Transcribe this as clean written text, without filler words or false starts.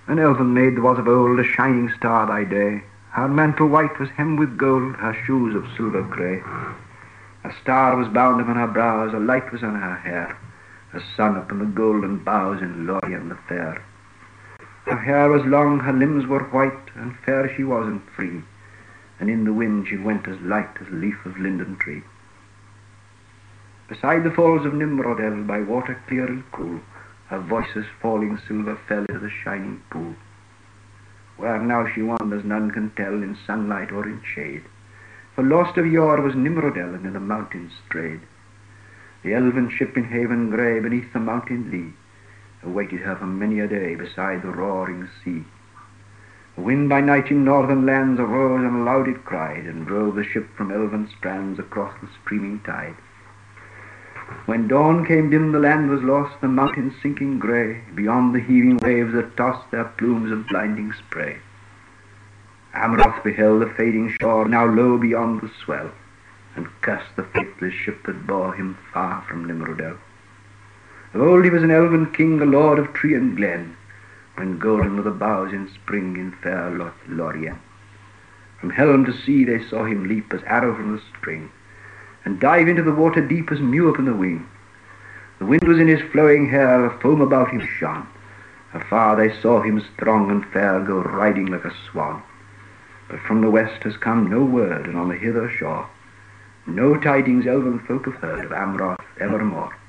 An elven maid there was of old, a shining star by day. Her mantle white was hemmed with gold, her shoes of silver grey. A star was bound upon her brows, a light was on her hair, a sun upon the golden boughs in Lorien the fair. Her hair was long, her limbs were white, and fair she was and free, and in the wind she went as light as leaf of linden tree. Beside the falls of Nimrodel, by water clear and cool, her voice's falling silver fell into the shining pool. Where now she wanders none can tell, in sunlight or in shade, for lost of yore was Nimrodel, and in the mountains strayed. The elven ship in haven grey, beneath the mountain lee, awaited her for many a day beside the roaring sea. The wind by night in northern lands arose and loud it cried, and drove the ship from elven strands across the streaming tide. When dawn came dim the land was lost, the mountains sinking grey, beyond the heaving waves that tossed their plumes of blinding spray. Amroth beheld the fading shore, now low beyond the swell, and cursed the faithless ship that bore him far from Nimrodel. Of old he was an elven king, a lord of tree and glen, when golden were the boughs in spring in fair Lorien. From helm to sea they saw him leap as arrow from the string, and dive into the water deep as mew upon the wing. The wind was in his flowing hair, the foam about him shone. Afar they saw him strong and fair go riding like a swan. But from the west has come no word, and on the hither shore no tidings elven folk have heard of Amroth evermore.